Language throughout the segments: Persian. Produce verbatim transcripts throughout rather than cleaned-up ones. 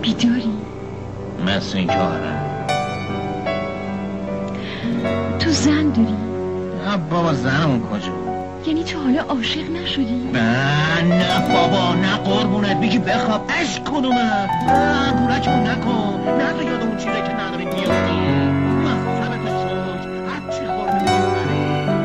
بیداری؟ مثل این که آره. تو زن داری؟ نه بابا زنمون کجا؟ یعنی تو حالا عاشق نشدی؟ نه نه بابا نه قربونت بگی بخواب عشق کنومه. نه بورکمون نکن، نه تو یاد اون چیزه که نداری بیافتی. محکمت چوش هرچی خورده میبری.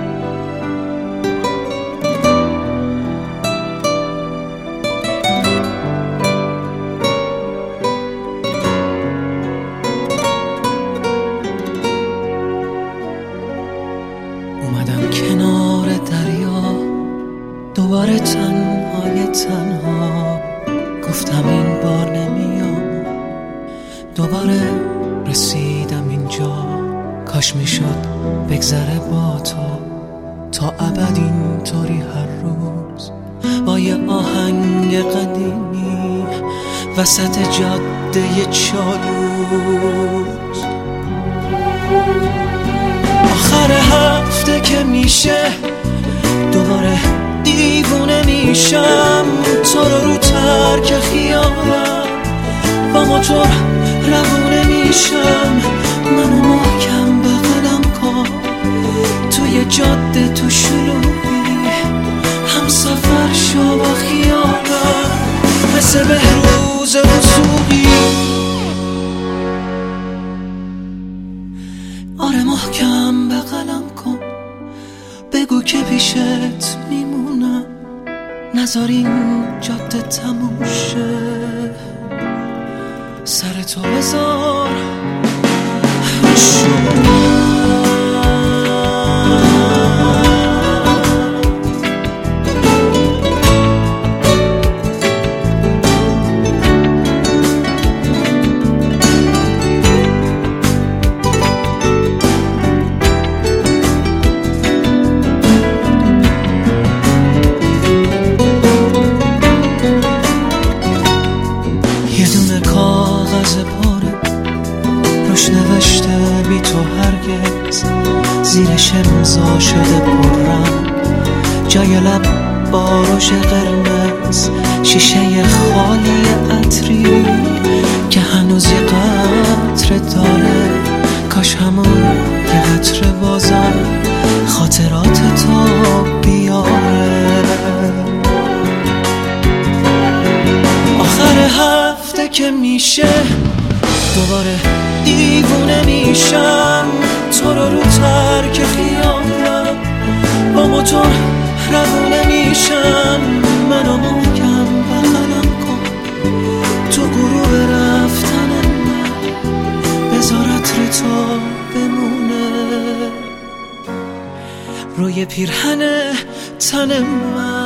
اومدم کنار دریا دوباره تنهای تنها، گفتم این بار نمیام. دوباره رسیدم اینجا، کاش میشد بگذره با تو تا ابد اینطوری هر روز با یه آهنگ قدیمی وسط جاده چالوس. آخر هفته که میشه دوباره دیوونه میشم، تو رو رو ترک خیالم با موتور روونه میشم. منو محکم بغلم کن توی جاده تو شلوغی، هم سفر شو با خیالم مثل بهروز وسوقی. آره محکم بغلم کن، بگو که پیشت میمونم، نذار این جاده تموم شه. سر تو بذار یه دونه کاغذ پاره روش نوشته بی تو هرگز، زیرش امضا شده پررنگ جای لب با روش قرمز، شیشه خالی عطری که هنوز یه قطره داره، کاش همون یه قطره بازم خاطرات تو بیاره. آخر هفته که میشه دوباره دیوونه میشم، تو رو رو ترک خیالم با موتور روونه میشم. منو محکم بغلم کن تو غروب رفتن من، بذار عطر تو بمونه روی پیرهن تن من.